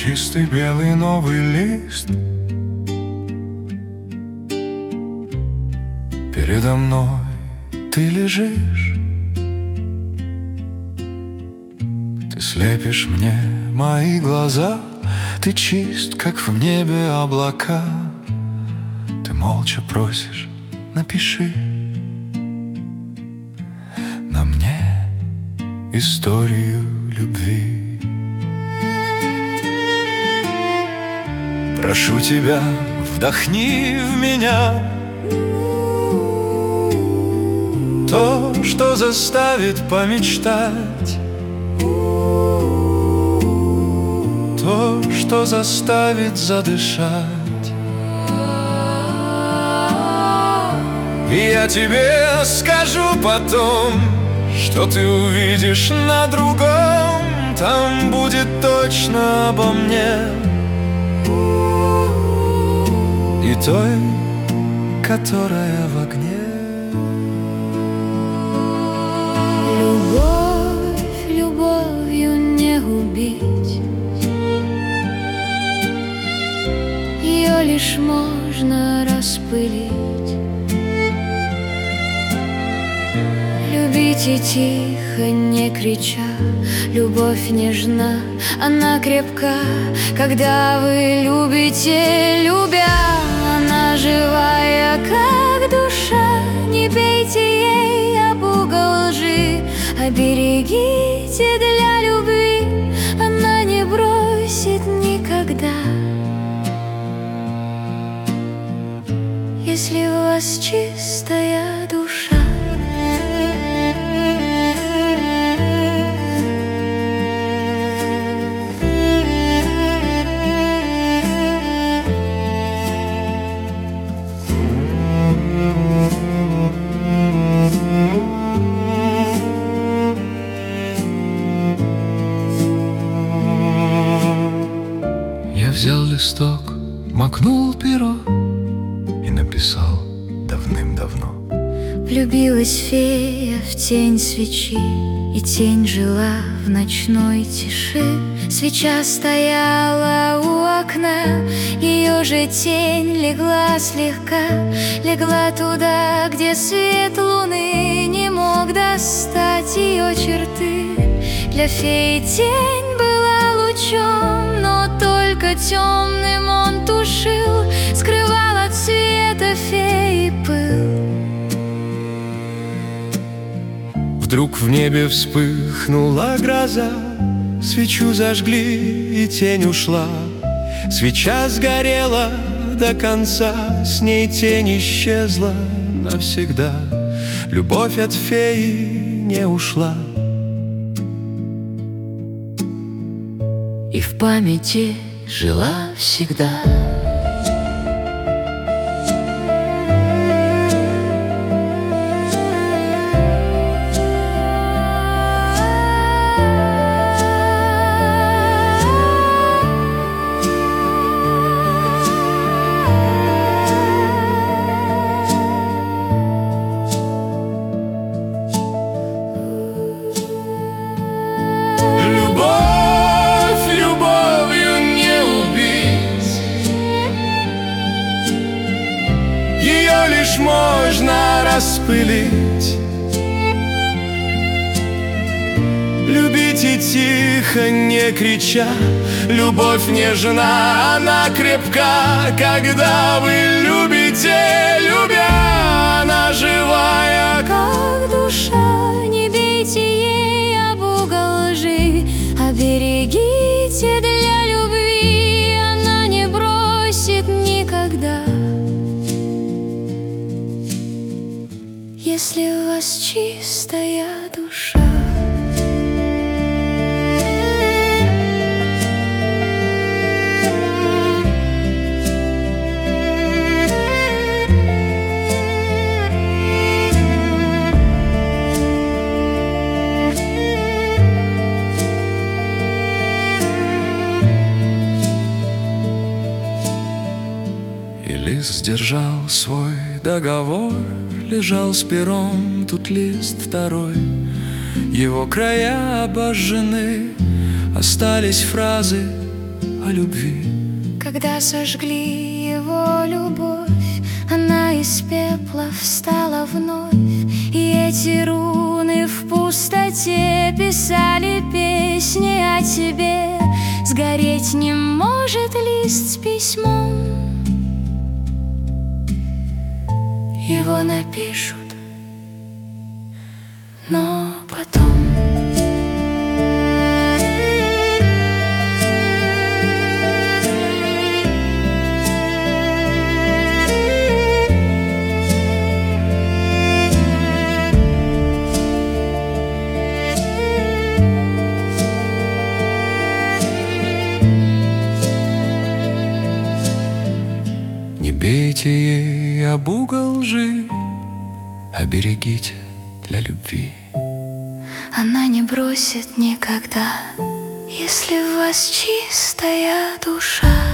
чистый белый новый лист. Передо мной ты лежишь, ты слепишь мне мои глаза, ты чист, как в небе облака. Ты молча просишь, напиши на мне историю любви. Прошу тебя, вдохни в меня то, что заставит помечтать, то, что заставит задышать. И я тебе скажу потом, что ты увидишь на другом. Там будет точно обо мне и той, которая в огне. Любовь любовью не убить, ее лишь можно распылить. Любите тихо, не крича, любовь нежна, она крепка. Когда вы любите, любя, она живая, как душа. Не бейте ей об угол лжи, оберегите для любви, она не бросит никогда. Если у вас чистая душа. Я взял листок, макнул перо и написал давным-давно. Влюбилась фея в тень свечи, и тень жила в ночной тиши. Свеча стояла у окна, ее же тень легла слегка. Легла туда, где свет луны не мог достать ее черты. Для феи тень была лучом, но только темным он тушил, скрывал от света феи пыл. Вдруг в небе вспыхнула гроза, свечу зажгли, и тень ушла. Свеча сгорела до конца, с ней тень исчезла навсегда. Любовь от феи не ушла. И в памяти жила всегда. Лишь можно распылить. Любите тихо, не крича, любовь нежна, она крепка. Когда вы любите, любя, она живая, как душа. Не бейте ей об угол лжи, оберегите для любви, она не бросит никогда. Если у вас чистая душа. И лист сдержал свой договор, лежал с пером, тут лист второй. Его края обожжены, остались фразы о любви. Когда сожгли его любовь, она из пепла встала вновь. И эти руны в пустоте писали песни о тебе. Сгореть не может лист с письмом. Его напишут, но потом. Не бейте ей об угол лжи, а берегите для любви. Она не бросит никогда, если в вас чистая душа.